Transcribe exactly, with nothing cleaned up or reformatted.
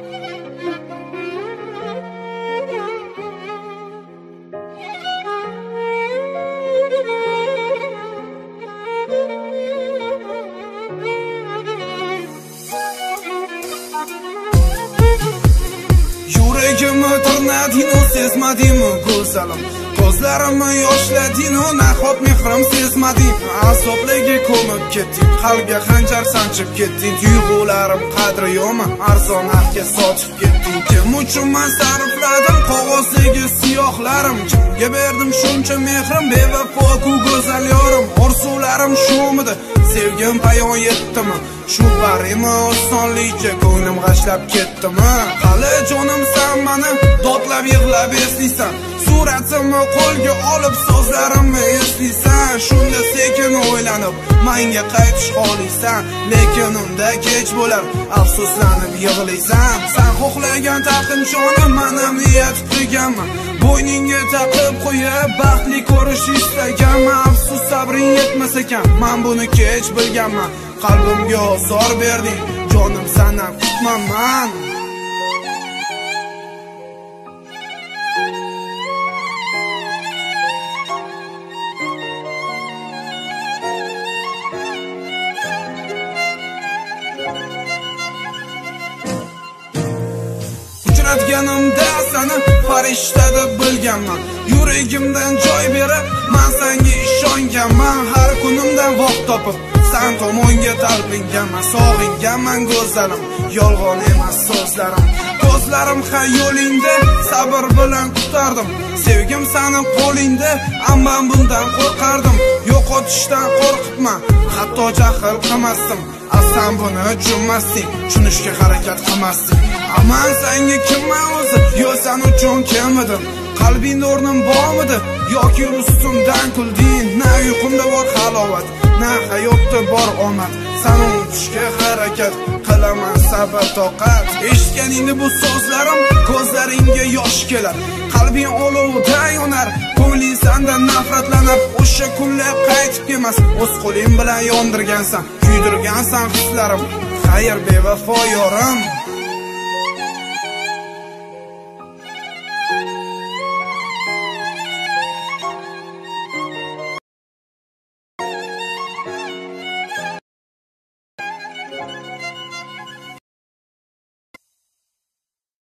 Yüreğimi tırnadin o sezmadin go'zalim Ko'zlarimni yoshladin o nahot mehrim sezmadin Azobligi ko'mib ketding qalbga xanjar sanchib ketding Tuyg'ularim qadri yo'qmi arzon narxga sotib ketding Kim uchun men sarfladim qog'ozdagi siyohlarim Kimga berdim shuncha mehrim bevafo ku go'zal yorim Orzularim shumidi sevgim payon yetdimi Shu barimi osonlikcha ko'nglim g'ashlab ketdimi Hali jonim san mani dodlab yig'lab eslaysan Suratimni qo'lga olib so'zlarimni eslaysan Shunda sekin o'ylanib menga qaytish xohlaysan Lekin unda kech bo'lar afsuslanib yig'laysan Sen xohlagan taqinchonim mana niyat qilganman Bo'yningga taqib qo'yib baxtli ko'rish istaganman Afsus sabring yetmas ekan men buni kech bilganman Qalbimga ozor berding jonim sandan kutmaman Uchratganimda seni farishta deb bilganman Yuragimdan joy berib men senga ishonganman Har kunimdan vaqt topib sen tomonga talpinganman Sog'inganman go'zalim yolg'on emas so'zlarim Ko'zlarim xayolingda sabr bilan kutardim Sevgim seni qo'lingda ammo bundan qo'rqardim Yo'qotishdan qo'rqitma hatto jahl qilmasdim Sen buni tushunmasding tushunishga harakat qilmasding Aman senga kimman o'zi yo sen uchun kim edim Qalbingda o'rnim bormidi yoki ustimdan kulding Na uyqumda bor halovat na hayotda bor omad Seni unutishga harakat qilaman sabr toqat Eshitganingda bu so'zlarim ko'zlaringga yosh kelar Qalbing olovda yonar ko'ngling sendan nafratlanib O'sha kunlar qaytib kelmas o'z qo'ling bilan yondirgansan Kuydirgansan hislarim xayr bevafo yorim